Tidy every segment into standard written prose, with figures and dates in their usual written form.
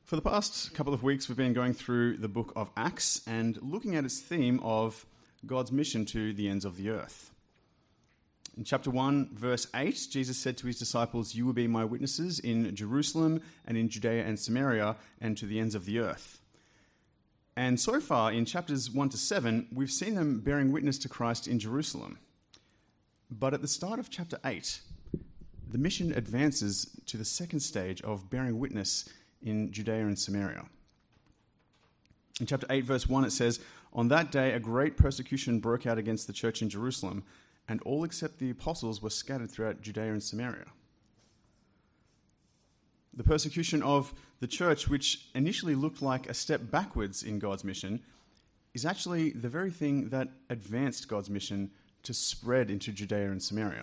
For the past couple of weeks, we've been going through the book of Acts and looking at its theme of God's mission to the ends of the earth. In chapter 1, verse 8, Jesus said to his disciples, "You will be my witnesses in Jerusalem and in Judea and Samaria and to the ends of the earth." And so far, in chapters 1 to 7, we've seen them bearing witness to Christ in Jerusalem. But at the start of chapter 8, the mission advances to the second stage of bearing witness in Judea and Samaria. In chapter 8, verse 1, it says, "On that day a great persecution broke out against the church in Jerusalem, and all except the apostles were scattered throughout Judea and Samaria." The persecution of the church, which initially looked like a step backwards in God's mission, is actually the very thing that advanced God's mission to spread into Judea and Samaria.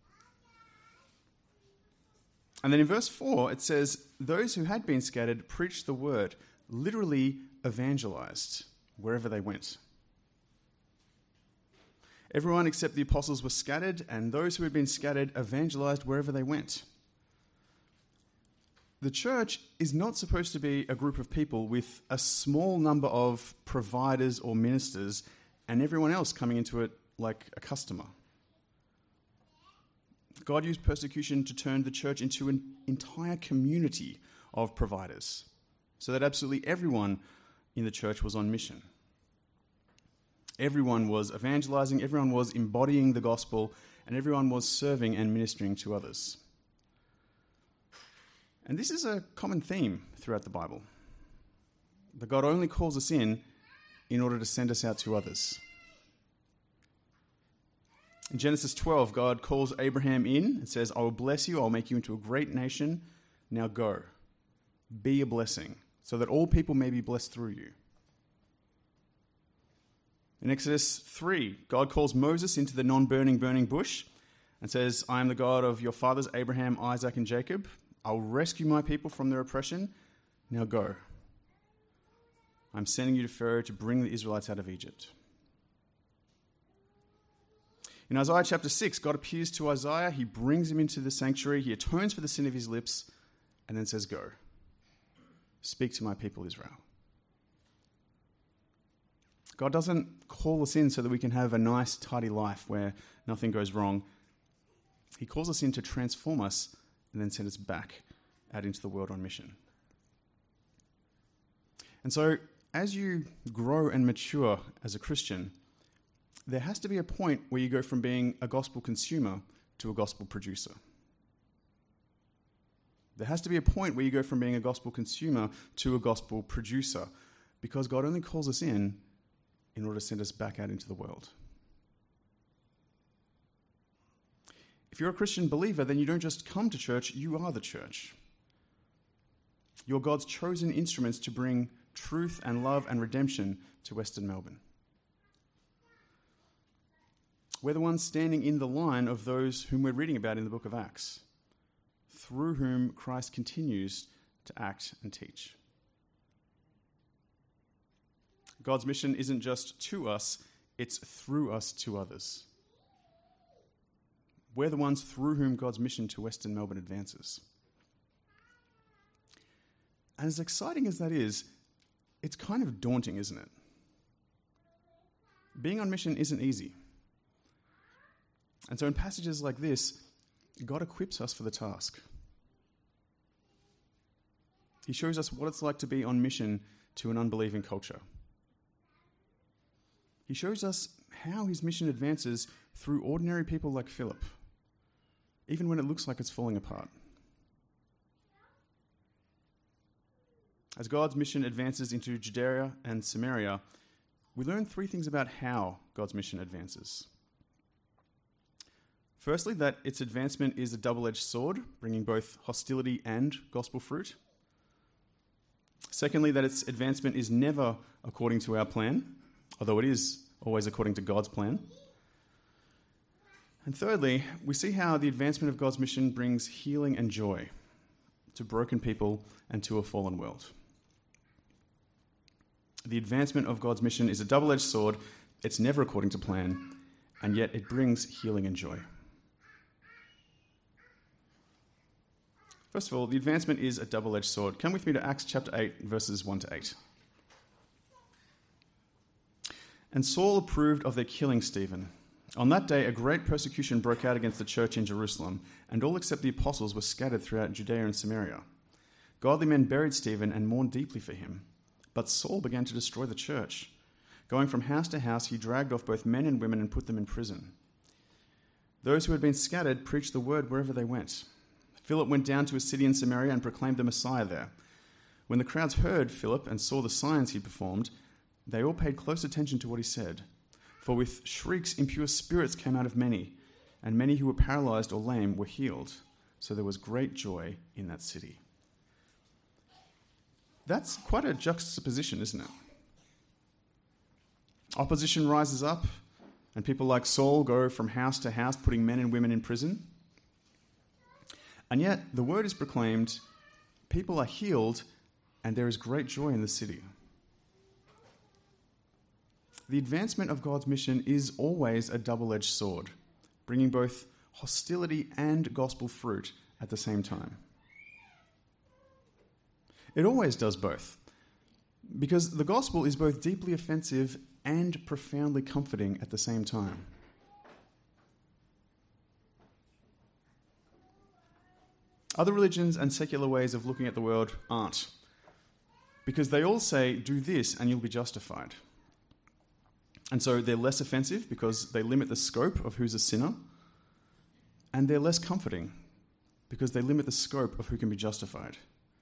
And then in verse 4, it says, "Those who had been scattered preached the word," literally evangelized, wherever they went. Everyone except the apostles were scattered, and those who had been scattered evangelized wherever they went. The church is not supposed to be a group of people with a small number of providers or ministers and everyone else coming into it like a customer. God used persecution to turn the church into an entire community of providers, so that absolutely everyone in the church was on mission. Everyone was evangelizing, everyone was embodying the gospel, and everyone was serving and ministering to others. And this is a common theme throughout the Bible, that God only calls us in order to send us out to others. In Genesis 12, God calls Abraham in and says, "I will bless you, I will make you into a great nation. Now go, be a blessing, so that all people may be blessed through you." In Exodus 3, God calls Moses into the non-burning burning bush and says, "I am the God of your fathers Abraham, Isaac, and Jacob. I will rescue my people from their oppression. Now go. I'm sending you to Pharaoh to bring the Israelites out of Egypt." In Isaiah chapter 6, God appears to Isaiah, he brings him into the sanctuary, he atones for the sin of his lips, and then says, "Go, speak to my people Israel." God doesn't call us in so that we can have a nice, tidy life where nothing goes wrong. He calls us in to transform us and then send us back out into the world on mission. And so, as you grow and mature as a Christian, there has to be a point where you go from being a gospel consumer to a gospel producer. There has to be a point where you go from being a gospel consumer to a gospel producer, because God only calls us in order to send us back out into the world. If you're a Christian believer, then you don't just come to church, you are the church. You're God's chosen instruments to bring truth and love and redemption to Western Melbourne. We're the ones standing in the line of those whom we're reading about in the book of Acts, through whom Christ continues to act and teach. God's mission isn't just to us, it's through us to others. We're the ones through whom God's mission to Western Melbourne advances. And as exciting as that is, it's kind of daunting, isn't it? Being on mission isn't easy. And so in passages like this, God equips us for the task. He shows us what it's like to be on mission to an unbelieving culture. He shows us how his mission advances through ordinary people like Philip, even when it looks like it's falling apart. As God's mission advances into Judea and Samaria, we learn three things about how God's mission advances. Firstly, that its advancement is a double-edged sword, bringing both hostility and gospel fruit. Secondly, that its advancement is never according to our plan, although it is always according to God's plan. And thirdly, we see how the advancement of God's mission brings healing and joy to broken people and to a fallen world. The advancement of God's mission is a double-edged sword. It's never according to plan, and yet it brings healing and joy. First of all, the advancement is a double-edged sword. Come with me to Acts chapter 8, verses 1 to 8. And Saul approved of their killing Stephen. On that day, a great persecution broke out against the church in Jerusalem, and all except the apostles were scattered throughout Judea and Samaria. Godly men buried Stephen and mourned deeply for him. But Saul began to destroy the church. Going from house to house, he dragged off both men and women and put them in prison. Those who had been scattered preached the word wherever they went. Philip went down to a city in Samaria and proclaimed the Messiah there. When the crowds heard Philip and saw the signs he performed, they all paid close attention to what he said. For with shrieks impure spirits came out of many, and many who were paralyzed or lame were healed. So there was great joy in that city. That's quite a juxtaposition, isn't it? Opposition rises up, and people like Saul go from house to house, putting men and women in prison. And yet, the word is proclaimed, people are healed, and there is great joy in the city. The advancement of God's mission is always a double-edged sword, bringing both hostility and gospel fruit at the same time. It always does both, because the gospel is both deeply offensive and profoundly comforting at the same time. Other religions and secular ways of looking at the world aren't, because they all say, do this and you'll be justified. And so they're less offensive because they limit the scope of who's a sinner, and they're less comforting because they limit the scope of who can be justified.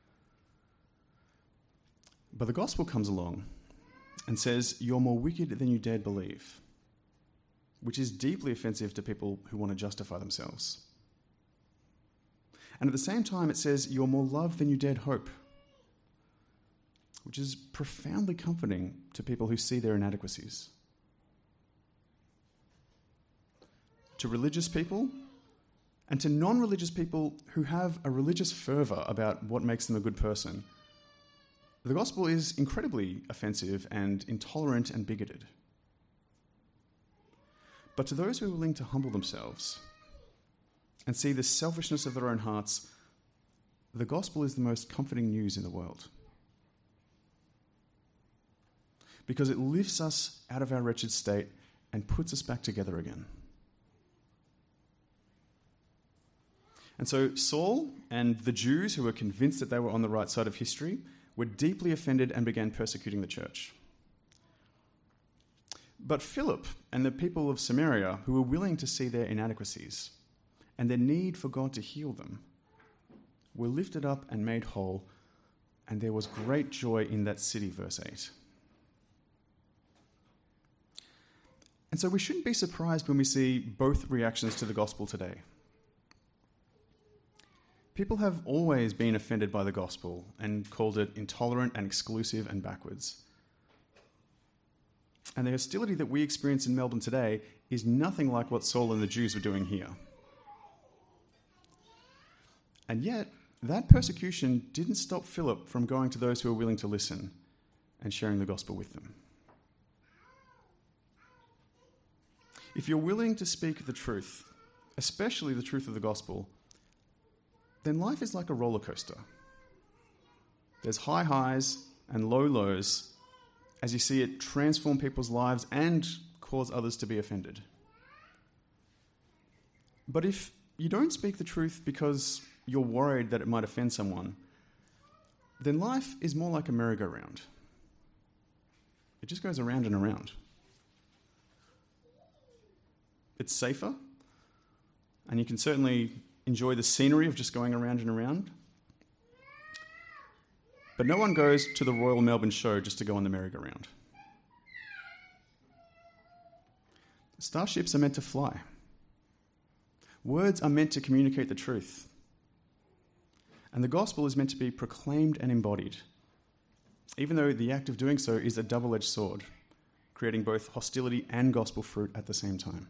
But the gospel comes along and says, you're more wicked than you dared believe, which is deeply offensive to people who want to justify themselves. And at the same time, it says, you're more loved than you dared hope, which is profoundly comforting to people who see their inadequacies. To religious people and to non-religious people who have a religious fervour about what makes them a good person, the gospel is incredibly offensive and intolerant and bigoted. But to those who are willing to humble themselves and see the selfishness of their own hearts, the gospel is the most comforting news in the world. Because it lifts us out of our wretched state and puts us back together again. And so Saul and the Jews, who were convinced that they were on the right side of history, were deeply offended and began persecuting the church. But Philip and the people of Samaria, who were willing to see their inadequacies and their need for God to heal them, were lifted up and made whole, and there was great joy in that city, verse 8. And so we shouldn't be surprised when we see both reactions to the gospel today. People have always been offended by the gospel and called it intolerant and exclusive and backwards. And the hostility that we experience in Melbourne today is nothing like what Saul and the Jews were doing here. And yet, that persecution didn't stop Philip from going to those who were willing to listen and sharing the gospel with them. If you're willing to speak the truth, especially the truth of the gospel, then life is like a roller coaster. There's high highs and low lows as you see it transform people's lives and cause others to be offended. But if you don't speak the truth because you're worried that it might offend someone, then life is more like a merry-go-round. It just goes around and around. It's safer, and you can certainly enjoy the scenery of just going around and around. But no one goes to the Royal Melbourne Show just to go on the merry-go-round. Starships are meant to fly. Words are meant to communicate the truth. And the gospel is meant to be proclaimed and embodied, even though the act of doing so is a double-edged sword, creating both hostility and gospel fruit at the same time.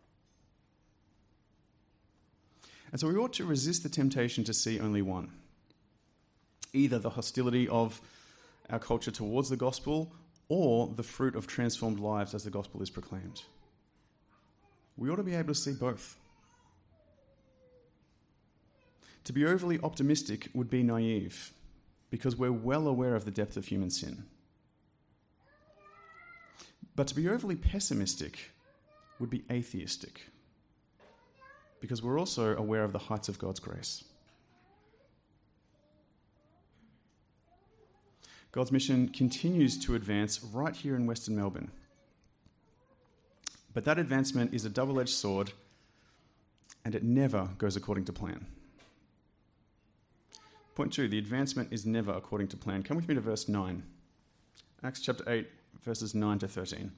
And so we ought to resist the temptation to see only one. Either the hostility of our culture towards the gospel or the fruit of transformed lives as the gospel is proclaimed. We ought to be able to see both. To be overly optimistic would be naive, because we're well aware of the depth of human sin. But to be overly pessimistic would be atheistic, because we're also aware of the heights of God's grace. God's mission continues to advance right here in Western Melbourne. But that advancement is a double-edged sword, and it never goes according to plan. Point 2, the advancement is never according to plan. Come with me to verse 9. Acts chapter 8, verses 9 to 13.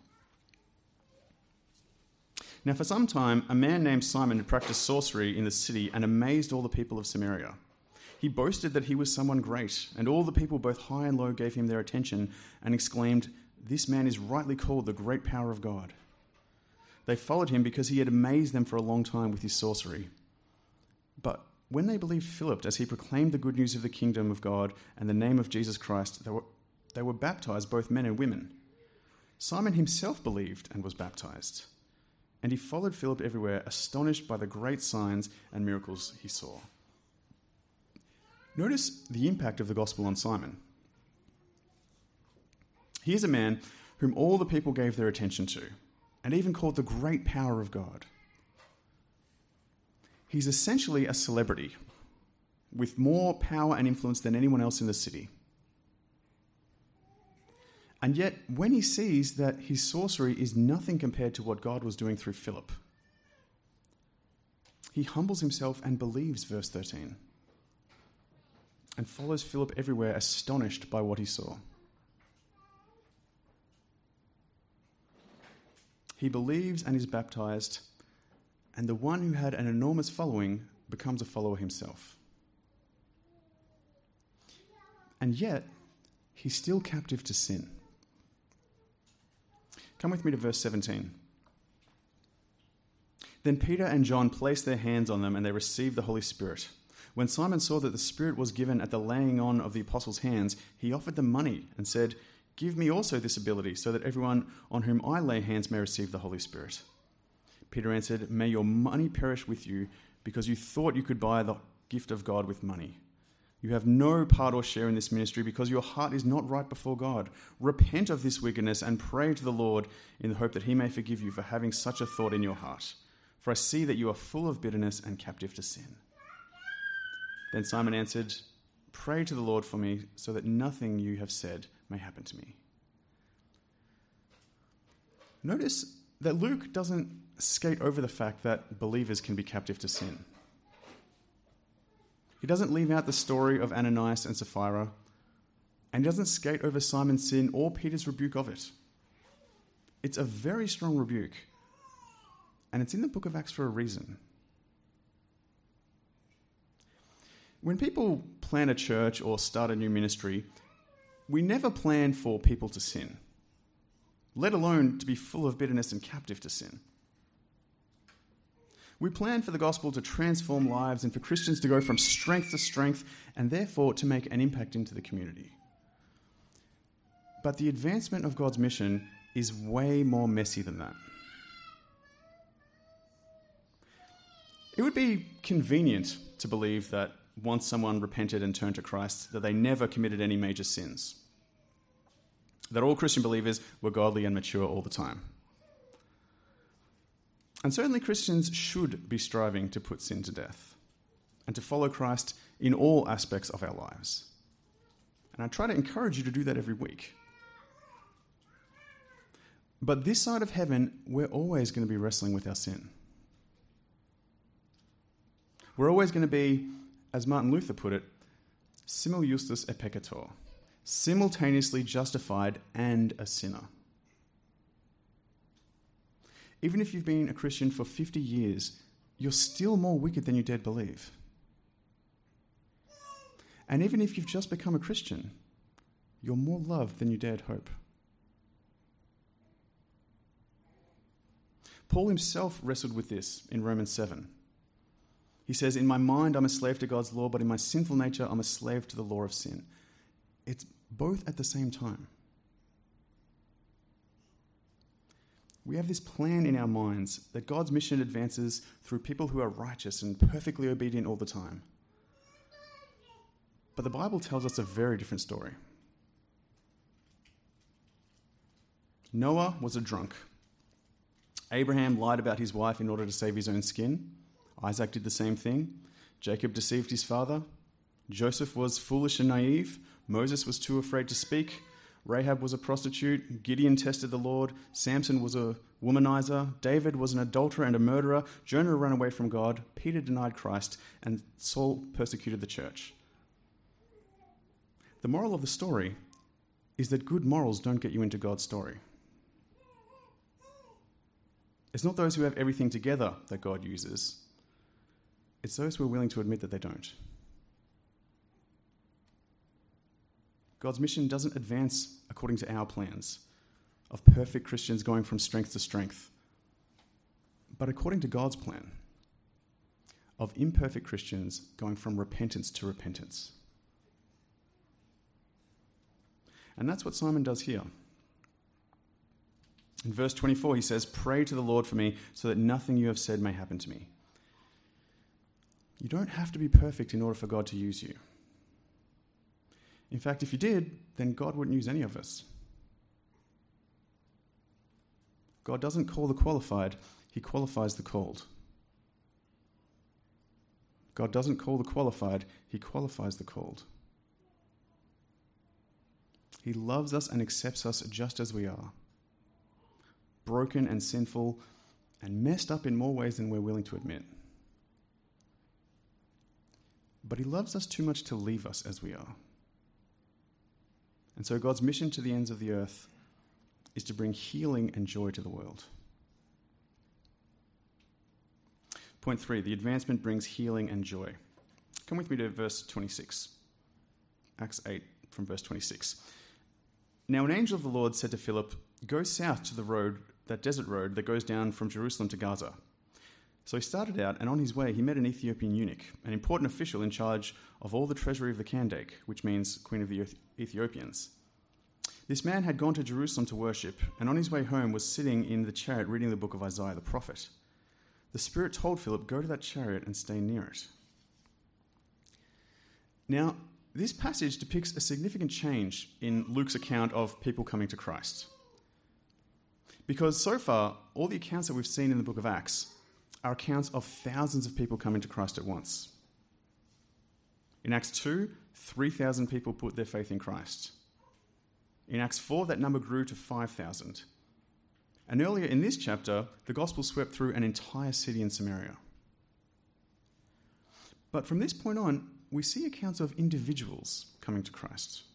Now for some time, a man named Simon had practiced sorcery in the city and amazed all the people of Samaria. He boasted that he was someone great, and all the people, both high and low, gave him their attention and exclaimed, "This man is rightly called the great power of God." They followed him because he had amazed them for a long time with his sorcery. But when they believed Philip as he proclaimed the good news of the kingdom of God and the name of Jesus Christ, they were baptized, both men and women. Simon himself believed and was baptized, and he followed Philip everywhere, astonished by the great signs and miracles he saw. Notice the impact of the gospel on Simon. He is a man whom all the people gave their attention to, and even called the great power of God. He's essentially a celebrity with more power and influence than anyone else in the city. And yet, when he sees that his sorcery is nothing compared to what God was doing through Philip, he humbles himself and believes, verse 13, and follows Philip everywhere, astonished by what he saw. He believes and is baptized, and the one who had an enormous following becomes a follower himself. And yet, he's still captive to sin. Come with me to verse 17. Then Peter and John placed their hands on them, and they received the Holy Spirit. When Simon saw that the Spirit was given at the laying on of the apostles' hands, he offered them money and said, "Give me also this ability, so that everyone on whom I lay hands may receive the Holy Spirit." Peter answered, "May your money perish with you, because you thought you could buy the gift of God with money. You have no part or share in this ministry, because your heart is not right before God. Repent of this wickedness and pray to the Lord in the hope that he may forgive you for having such a thought in your heart. For I see that you are full of bitterness and captive to sin." Then Simon answered, "Pray to the Lord for me, so that nothing you have said may happen to me." Notice that Luke doesn't skate over the fact that believers can be captive to sin. He doesn't leave out the story of Ananias and Sapphira, and he doesn't skate over Simon's sin or Peter's rebuke of it. It's a very strong rebuke, and it's in the book of Acts for a reason. When people plan a church or start a new ministry, we never plan for people to sin, let alone to be full of bitterness and captive to sin. We plan for the gospel to transform lives and for Christians to go from strength to strength and therefore to make an impact into the community. But the advancement of God's mission is way more messy than that. It would be convenient to believe that once someone repented and turned to Christ, that they never committed any major sins. That all Christian believers were godly and mature all the time. And certainly Christians should be striving to put sin to death and to follow Christ in all aspects of our lives. And I try to encourage you to do that every week. But this side of heaven, we're always going to be wrestling with our sin. We're always going to be, as Martin Luther put it, simul justus et peccator, simultaneously justified and a sinner. Even if you've been a Christian for 50 years, you're still more wicked than you dared believe. And even if you've just become a Christian, you're more loved than you dared hope. Paul himself wrestled with this in Romans 7. He says, "In my mind I'm a slave to God's law, but in my sinful nature I'm a slave to the law of sin." It's both at the same time. We have this plan in our minds that God's mission advances through people who are righteous and perfectly obedient all the time. But the Bible tells us a very different story. Noah was a drunk. Abraham lied about his wife in order to save his own skin. Isaac did the same thing. Jacob deceived his father. Joseph was foolish and naive. Moses was too afraid to speak. Rahab was a prostitute. Gideon tested the Lord. Samson was a womanizer. David was an adulterer and a murderer. Jonah ran away from God. Peter denied Christ. And Saul persecuted the church. The moral of the story is that good morals don't get you into God's story. It's not those who have everything together that God uses. It's those who are willing to admit that they don't. God's mission doesn't advance according to our plans of perfect Christians going from strength to strength, but according to God's plan of imperfect Christians going from repentance to repentance. And that's what Simon does here. In verse 24, he says, "Pray to the Lord for me so that nothing you have said may happen to me." You don't have to be perfect in order for God to use you. In fact, if you did, then God wouldn't use any of us. God doesn't call the qualified, he qualifies the called. God doesn't call the qualified, he qualifies the called. He loves us and accepts us just as we are, broken and sinful and messed up in more ways than we're willing to admit. But he loves us too much to leave us as we are. And so God's mission to the ends of the earth is to bring healing and joy to the world. Point 3, the advancement brings healing and joy. Come with me to verse 26. Acts 8 from verse 26. "Now an angel of the Lord said to Philip, 'Go south to the road, that desert road that goes down from Jerusalem to Gaza.' So he started out, and on his way he met an Ethiopian eunuch, an important official in charge of all the treasury of the Kandake, which means Queen of the Ethiopians. This man had gone to Jerusalem to worship, and on his way home was sitting in the chariot reading the book of Isaiah the prophet. The Spirit told Philip, 'Go to that chariot and stay near it.'" Now, this passage depicts a significant change in Luke's account of people coming to Christ. Because so far, all the accounts that we've seen in the book of Acts are accounts of thousands of people coming to Christ at once. In Acts 2, 3,000 people put their faith in Christ. In Acts 4, that number grew to 5,000. And earlier in this chapter, the gospel swept through an entire city in Samaria. But from this point on, we see accounts of individuals coming to Christ.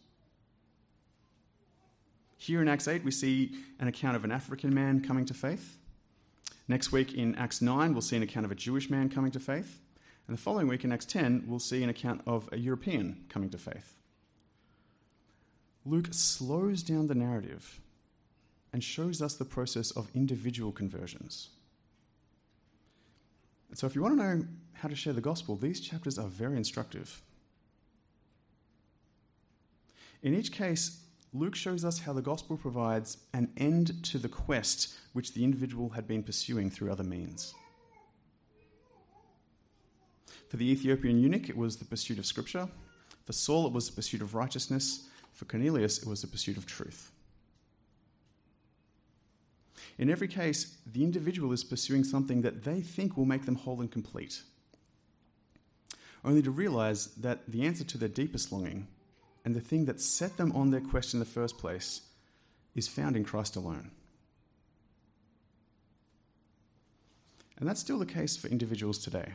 Here in Acts 8, we see an account of an African man coming to faith. Next week in Acts 9, we'll see an account of a Jewish man coming to faith. And the following week in Acts 10, we'll see an account of a European coming to faith. Luke slows down the narrative and shows us the process of individual conversions. And so if you want to know how to share the gospel, these chapters are very instructive. In each case, Luke shows us how the gospel provides an end to the quest which the individual had been pursuing through other means. For the Ethiopian eunuch, it was the pursuit of Scripture. For Saul, it was the pursuit of righteousness. For Cornelius, it was the pursuit of truth. In every case, the individual is pursuing something that they think will make them whole and complete, only to realize that the answer to their deepest longing and the thing that set them on their quest in the first place is found in Christ alone. And that's still the case for individuals today.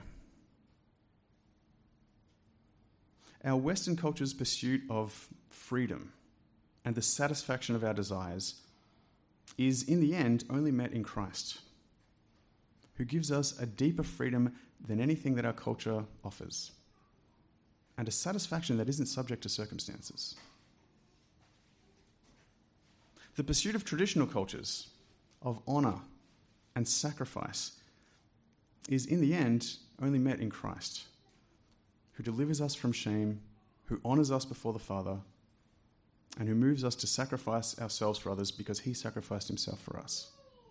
Our Western culture's pursuit of freedom and the satisfaction of our desires is, in the end, only met in Christ, who gives us a deeper freedom than anything that our culture offers, and a satisfaction that isn't subject to circumstances. The pursuit of traditional cultures, of honour and sacrifice, is in the end only met in Christ, who delivers us from shame, who honours us before the Father, and who moves us to sacrifice ourselves for others because he sacrificed himself for us.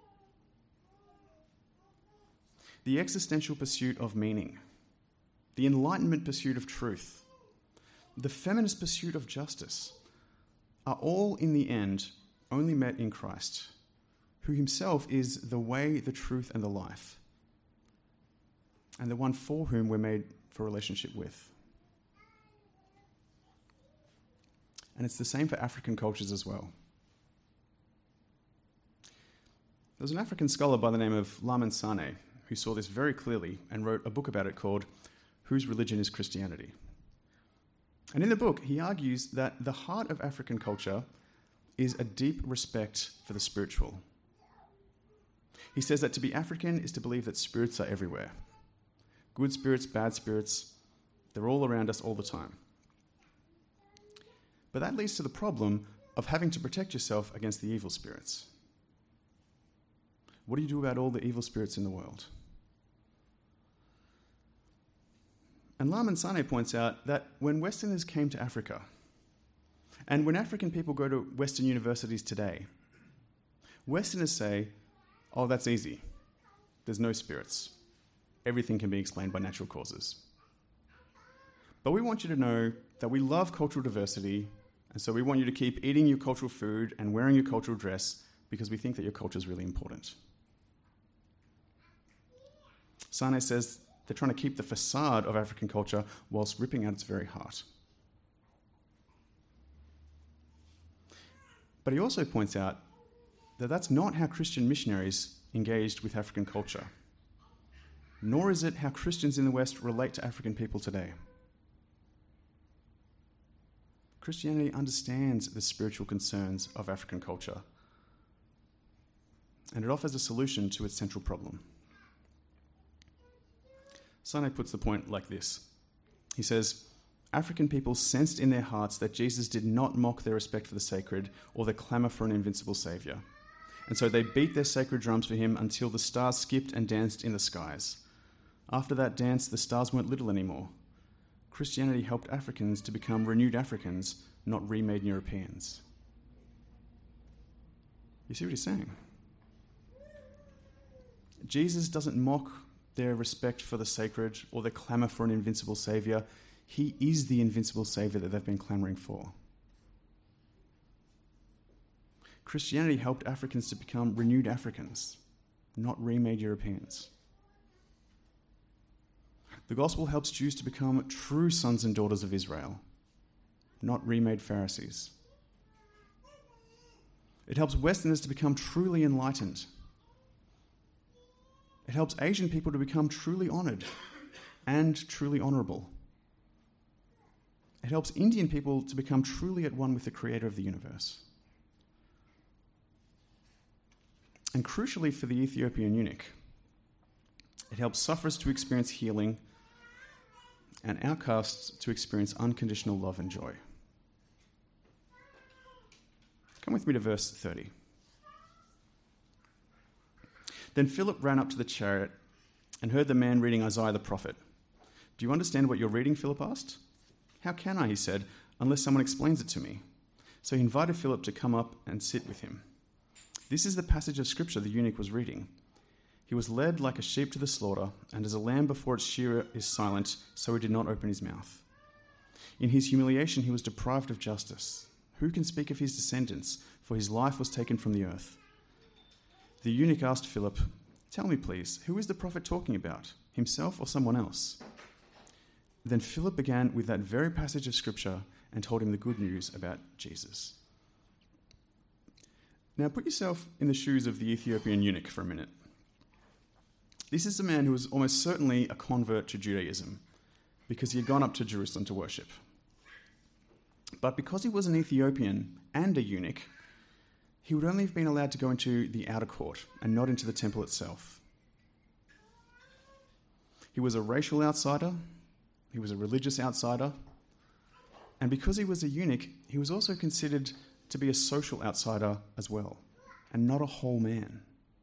The existential pursuit of meaning, the enlightenment pursuit of truth, the feminist pursuit of justice are all in the end only met in Christ, who himself is the way, the truth, and the life, and the one for whom we're made for relationship with. And it's the same for African cultures as well. There was an African scholar by the name of Lamin Sanneh who saw this very clearly and wrote a book about it called Whose Religion is Christianity? And in the book, he argues that the heart of African culture is a deep respect for the spiritual. He says that to be African is to believe that spirits are everywhere. Good spirits, bad spirits, they're all around us all the time. But that leads to the problem of having to protect yourself against the evil spirits. What do you do about all the evil spirits in the world? And Lamin Sanneh points out that when Westerners came to Africa, and when African people go to Western universities today, Westerners say, oh, that's easy. There's no spirits. Everything can be explained by natural causes. But we want you to know that we love cultural diversity, and so we want you to keep eating your cultural food and wearing your cultural dress because we think that your culture is really important. Sanneh says they're trying to keep the facade of African culture whilst ripping out its very heart. But he also points out that that's not how Christian missionaries engaged with African culture, nor is it how Christians in the West relate to African people today. Christianity understands the spiritual concerns of African culture, and it offers a solution to its central problem. Sanneh puts the point like this. He says, African people sensed in their hearts that Jesus did not mock their respect for the sacred or their clamour for an invincible saviour. And so they beat their sacred drums for him until the stars skipped and danced in the skies. After that dance, the stars weren't little anymore. Christianity helped Africans to become renewed Africans, not remade Europeans. You see what he's saying? Jesus doesn't mock their respect for the sacred or their clamour for an invincible saviour. He is the invincible saviour that they've been clamouring for. Christianity helped Africans to become renewed Africans, not remade Europeans. The gospel helps Jews to become true sons and daughters of Israel, not remade Pharisees. It helps Westerners to become truly enlightened. It helps Asian people to become truly honoured and truly honourable. It helps Indian people to become truly at one with the creator of the universe. And crucially for the Ethiopian eunuch, it helps sufferers to experience healing and outcasts to experience unconditional love and joy. Come with me to verse 30. Then Philip ran up to the chariot and heard the man reading Isaiah the prophet. Do you understand what you're reading? Philip asked. How can I, he said, unless someone explains it to me? So he invited Philip to come up and sit with him. This is the passage of scripture the eunuch was reading. He was led like a sheep to the slaughter, and as a lamb before its shearer is silent, so he did not open his mouth. In his humiliation he was deprived of justice. Who can speak of his descendants? For his life was taken from the earth. The eunuch asked Philip, tell me please, who is the prophet talking about, himself or someone else? Then Philip began with that very passage of scripture and told him the good news about Jesus. Now put yourself in the shoes of the Ethiopian eunuch for a minute. This is a man who was almost certainly a convert to Judaism because he had gone up to Jerusalem to worship. But because he was an Ethiopian and a eunuch, he would only have been allowed to go into the outer court and not into the temple itself. He was a racial outsider, he was a religious outsider, and because he was a eunuch, he was also considered to be a social outsider as well, and not a whole man.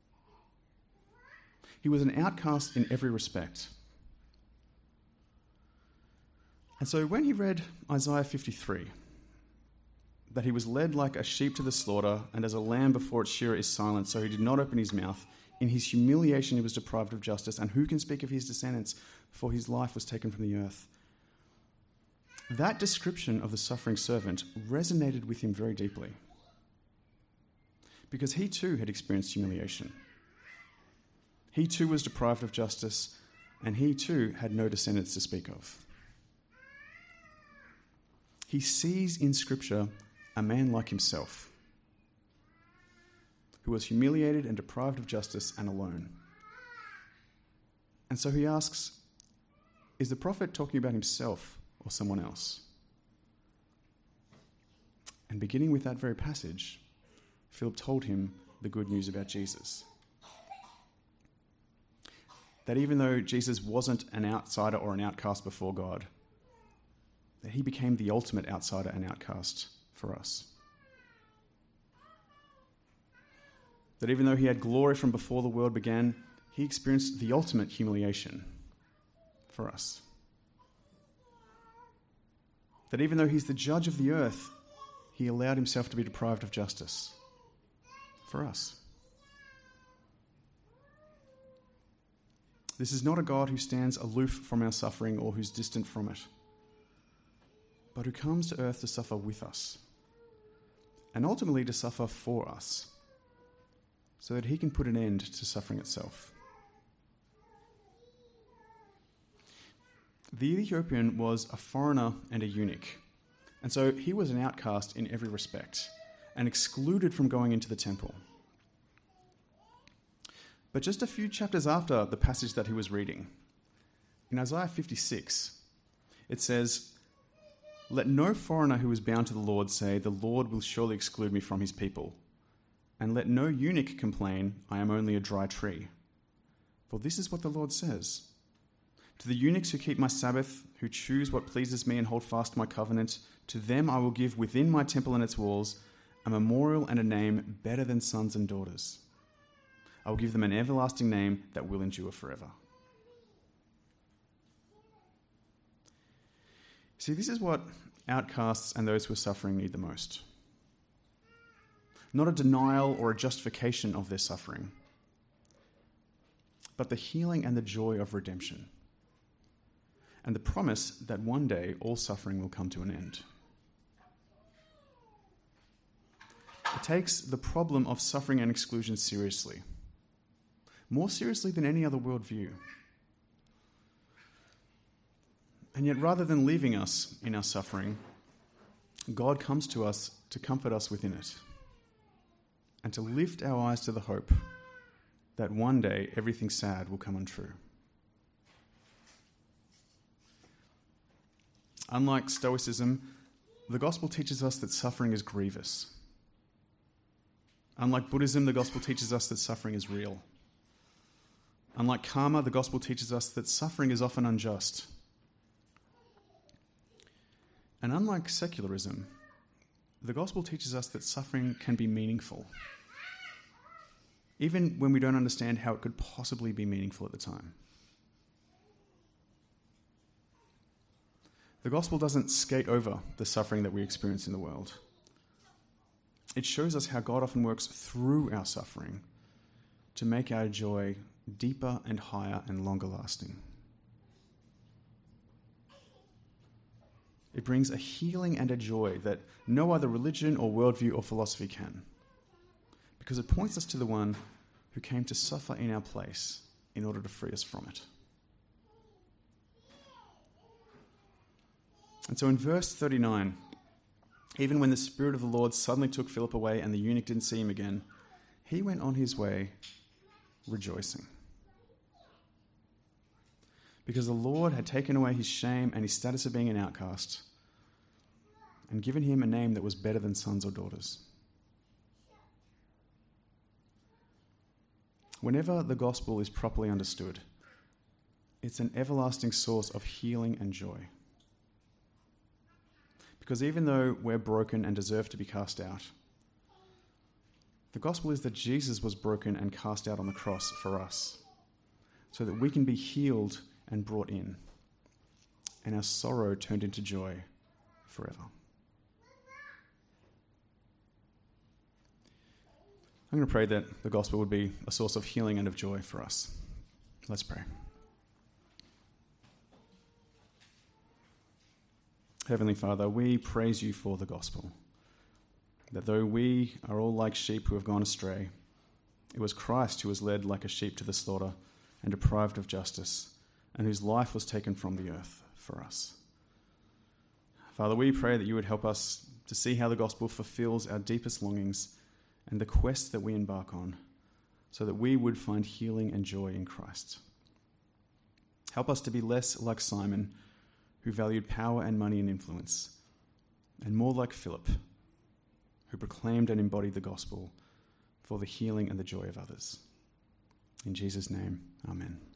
He was an outcast in every respect. And so when he read Isaiah 53, that he was led like a sheep to the slaughter, and as a lamb before its shearer is silent, so he did not open his mouth. In his humiliation he was deprived of justice, and who can speak of his descendants? For his life was taken from the earth. That description of the suffering servant resonated with him very deeply, because he too had experienced humiliation. He too was deprived of justice, and he too had no descendants to speak of. He sees in Scripture a man like himself, who was humiliated and deprived of justice and alone. And so he asks, is the prophet talking about himself or someone else? And beginning with that very passage, Philip told him the good news about Jesus. That even though Jesus wasn't an outsider or an outcast before God, that he became the ultimate outsider and outcast for us. That even though he had glory from before the world began, he experienced the ultimate humiliation for us. That even though he's the judge of the earth, he allowed himself to be deprived of justice for us. This is not a God who stands aloof from our suffering or who's distant from it, but who comes to earth to suffer with us, and ultimately to suffer for us, so that he can put an end to suffering itself. The Ethiopian was a foreigner and a eunuch, and so he was an outcast in every respect and excluded from going into the temple. But just a few chapters after the passage that he was reading, in Isaiah 56, it says, "Let no foreigner who is bound to the Lord say, 'The Lord will surely exclude me from his people.' And let no eunuch complain, 'I am only a dry tree.' For this is what the Lord says. To the eunuchs who keep my Sabbath, who choose what pleases me and hold fast my covenant, to them I will give within my temple and its walls a memorial and a name better than sons and daughters. I will give them an everlasting name that will endure forever." See, this is what outcasts and those who are suffering need the most. Not a denial or a justification of their suffering, but the healing and the joy of redemption, and the promise that one day all suffering will come to an end. It takes the problem of suffering and exclusion seriously, more seriously than any other worldview. And yet, rather than leaving us in our suffering, God comes to us to comfort us within it, and to lift our eyes to the hope that one day everything sad will come untrue. Unlike Stoicism, the gospel teaches us that suffering is grievous. Unlike Buddhism, the gospel teaches us that suffering is real. Unlike karma, the gospel teaches us that suffering is often unjust. And unlike secularism, the gospel teaches us that suffering can be meaningful, even when we don't understand how it could possibly be meaningful at the time. The gospel doesn't skate over the suffering that we experience in the world. It shows us how God often works through our suffering to make our joy deeper and higher and longer lasting. It brings a healing and a joy that no other religion or worldview or philosophy can, because it points us to the one who came to suffer in our place in order to free us from it. And so in verse 39, even when the Spirit of the Lord suddenly took Philip away and the eunuch didn't see him again, he went on his way rejoicing, because the Lord had taken away his shame and his status of being an outcast and given him a name that was better than sons or daughters. Whenever the gospel is properly understood, it's an everlasting source of healing and joy. Because even though we're broken and deserve to be cast out, the gospel is that Jesus was broken and cast out on the cross for us, so that we can be healed and brought in, and our sorrow turned into joy forever. I'm going to pray that the gospel would be a source of healing and of joy for us. Let's pray. Heavenly Father, we praise you for the gospel, that though we are all like sheep who have gone astray, it was Christ who was led like a sheep to the slaughter and deprived of justice, and whose life was taken from the earth for us. Father, we pray that you would help us to see how the gospel fulfills our deepest longings and the quest that we embark on, so that we would find healing and joy in Christ. Help us to be less like Simon, who valued power and money and influence, and more like Philip, who proclaimed and embodied the gospel for the healing and the joy of others. In Jesus' name, amen.